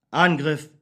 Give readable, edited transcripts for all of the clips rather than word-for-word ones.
Angriff.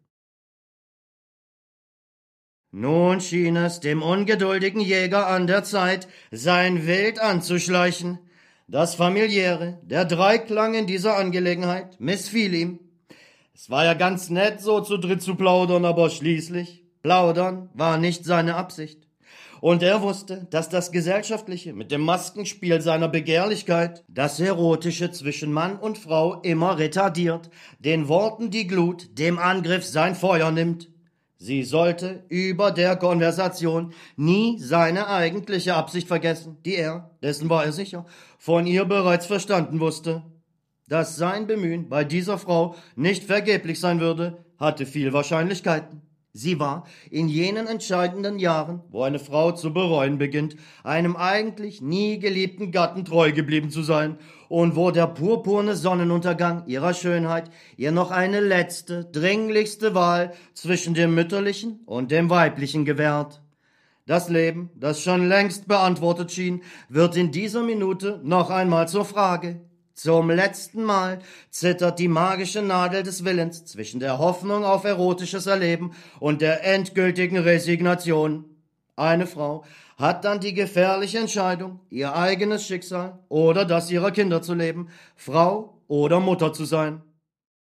Nun schien es dem ungeduldigen Jäger an der Zeit, sein Wild anzuschleichen. Das Familiäre, der Dreiklang in dieser Angelegenheit, missfiel ihm. Es war ja ganz nett, so zu dritt zu plaudern, aber schließlich, plaudern war nicht seine Absicht. Und er wusste, dass das Gesellschaftliche mit dem Maskenspiel seiner Begehrlichkeit das Erotische zwischen Mann und Frau immer retardiert, den Worten die Glut, dem Angriff sein Feuer nimmt. Sie sollte über der Konversation nie seine eigentliche Absicht vergessen, die er, dessen war er sicher, von ihr bereits verstanden wusste. Dass sein Bemühen bei dieser Frau nicht vergeblich sein würde, hatte viel Wahrscheinlichkeiten. Sie war in jenen entscheidenden Jahren, wo eine Frau zu bereuen beginnt, einem eigentlich nie geliebten Gatten treu geblieben zu sein und wo der purpurne Sonnenuntergang ihrer Schönheit ihr noch eine letzte, dringlichste Wahl zwischen dem mütterlichen und dem weiblichen gewährt. Das Leben, das schon längst beantwortet schien, wird in dieser Minute noch einmal zur Frage. Zum letzten Mal zittert die magische Nadel des Willens zwischen der Hoffnung auf erotisches Erleben und der endgültigen Resignation. Eine Frau hat dann die gefährliche Entscheidung, ihr eigenes Schicksal oder das ihrer Kinder zu leben, Frau oder Mutter zu sein.